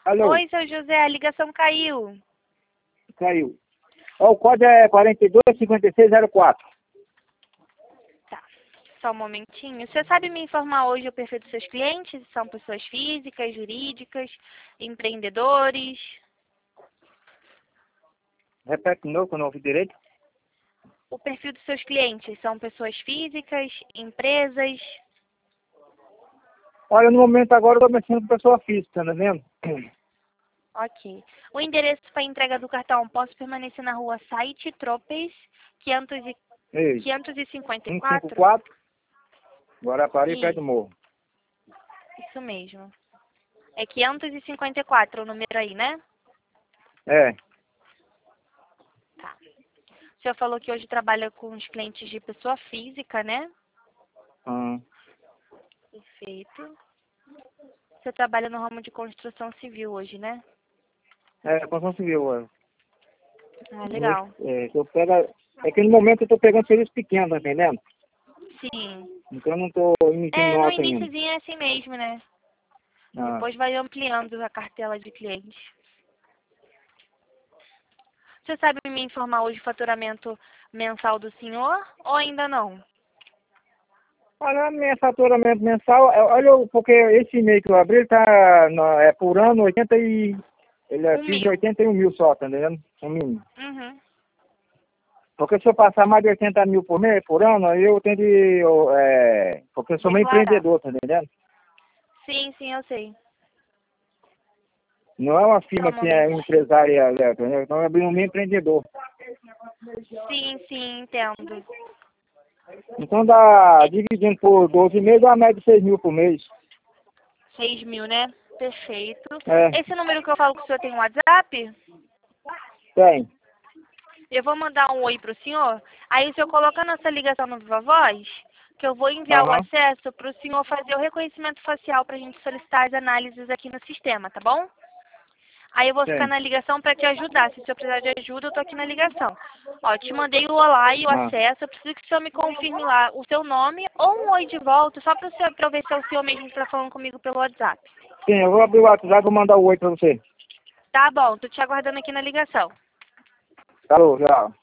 Alô? Oi, seu José, a ligação caiu. Caiu. Ó, o código é 425604. Tá, só um momentinho. Você sabe me informar hoje o perfil dos seus clientes? São pessoas físicas, jurídicas, empreendedores? Repete de novo, que eu não ouvi direito. O perfil dos seus clientes são pessoas físicas, empresas? Olha, no momento agora eu estou mexendo com pessoa física, tá vendo? Ok. O endereço para entrega do cartão, posso permanecer na rua Site Tropes, 554? 154, Guarapari, perto do Isso, morro. isso mesmo. É 554 o número aí, né? É. Tá. O senhor falou que hoje trabalha com os clientes de pessoa física, né? Ah, Perfeito. Você trabalha no ramo de construção civil hoje, né? construção civil. Ah, legal. É que no momento eu estou pegando serviço pequeno, tá entendendo? Sim. Então eu não estou emitindo É, no nota ainda. iniciozinho é assim mesmo, né? Ah. Depois vai ampliando a cartela de clientes. Você sabe me informar hoje o faturamento mensal do senhor ou ainda não? Olha, meu faturamento mensal, porque esse e-mail que eu abri, ele tá por ano 80 e... Ele é 1 fiz de mil. 81 mil só, tá entendendo? No mínimo. Uhum. Porque se eu passar mais de 80 mil por mês, por ano, aí eu tenho de... porque eu sou meio Declarar. empreendedor, tá entendendo? Sim, sim, eu sei. Não é uma Só firma um que é um momentinho. empresário, tá entendendo? Então eu abri um meio empreendedor. Sim, sim, entendo. Então dá, dividindo por 12 meses, dá uma média de 6 mil por mês. 6 mil, né? Perfeito. É, Esse número que eu falo que o senhor tem um WhatsApp? tem. Eu vou mandar um oi pro senhor. Aí o senhor coloca nossa ligação no Viva Voz, que eu vou enviar o Aham, acesso para o senhor fazer o reconhecimento facial para a gente solicitar as análises aqui no sistema, tá bom? Aí eu vou ficar tem. na ligação para te ajudar. Se o senhor precisar de ajuda, eu tô aqui na ligação. Ó, te mandei o olá e o Ah, acesso. Eu preciso que o senhor me confirme lá o seu nome ou um oi de volta, só para o senhor ver se é o senhor mesmo que está falando comigo pelo WhatsApp. sim, eu vou abrir o WhatsApp e vou mandar o oi pra você. Tá bom, tô te aguardando aqui na ligação. Falou, tchau.